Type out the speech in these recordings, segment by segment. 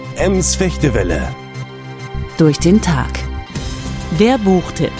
Ems-Fechtewelle. Durch den Tag. Der Buchtipp.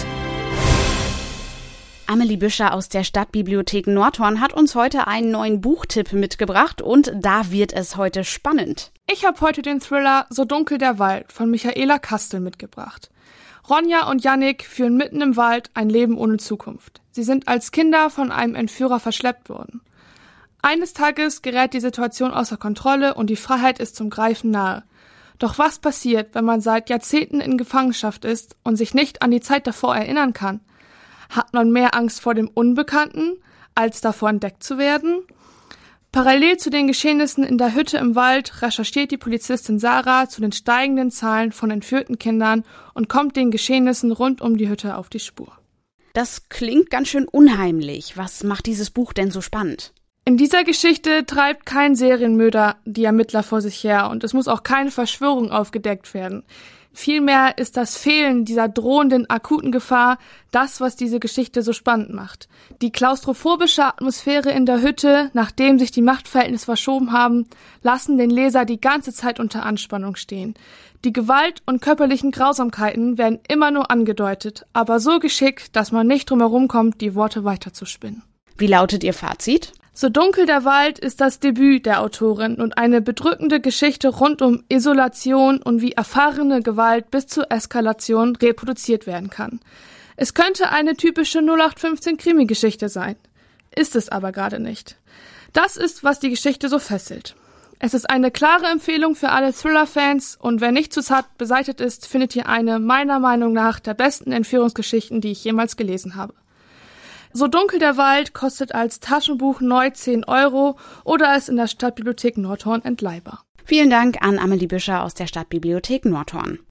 Amelie Büscher aus der Stadtbibliothek Nordhorn hat uns heute einen neuen Buchtipp mitgebracht und da wird es heute spannend. Ich habe heute den Thriller So dunkel der Wald von Michaela Kastel mitgebracht. Ronja und Yannick führen mitten im Wald ein Leben ohne Zukunft. Sie sind als Kinder von einem Entführer verschleppt worden. Eines Tages gerät die Situation außer Kontrolle und die Freiheit ist zum Greifen nahe. Doch was passiert, wenn man seit Jahrzehnten in Gefangenschaft ist und sich nicht an die Zeit davor erinnern kann? Hat man mehr Angst vor dem Unbekannten, als davor entdeckt zu werden? Parallel zu den Geschehnissen in der Hütte im Wald recherchiert die Polizistin Sarah zu den steigenden Zahlen von entführten Kindern und kommt den Geschehnissen rund um die Hütte auf die Spur. Das klingt ganz schön unheimlich. Was macht dieses Buch denn so spannend? In dieser Geschichte treibt kein Serienmörder die Ermittler vor sich her und es muss auch keine Verschwörung aufgedeckt werden. Vielmehr ist das Fehlen dieser drohenden akuten Gefahr das, was diese Geschichte so spannend macht. Die klaustrophobische Atmosphäre in der Hütte, nachdem sich die Machtverhältnisse verschoben haben, lassen den Leser die ganze Zeit unter Anspannung stehen. Die Gewalt und körperlichen Grausamkeiten werden immer nur angedeutet, aber so geschickt, dass man nicht drum herum kommt, die Worte weiterzuspinnen. Wie lautet Ihr Fazit? So dunkel der Wald ist das Debüt der Autorin und eine bedrückende Geschichte rund um Isolation und wie erfahrene Gewalt bis zur Eskalation reproduziert werden kann. Es könnte eine typische 0815-Krimi-Geschichte sein. Ist es aber gerade nicht. Das ist, was die Geschichte so fesselt. Es ist eine klare Empfehlung für alle Thriller-Fans und wer nicht zu zart beseitigt ist, findet hier eine, meiner Meinung nach, der besten Entführungsgeschichten, die ich jemals gelesen habe. So dunkel der Wald kostet als Taschenbuch neu 10 € oder ist in der Stadtbibliothek Nordhorn entleihbar. Vielen Dank an Amelie Büscher aus der Stadtbibliothek Nordhorn.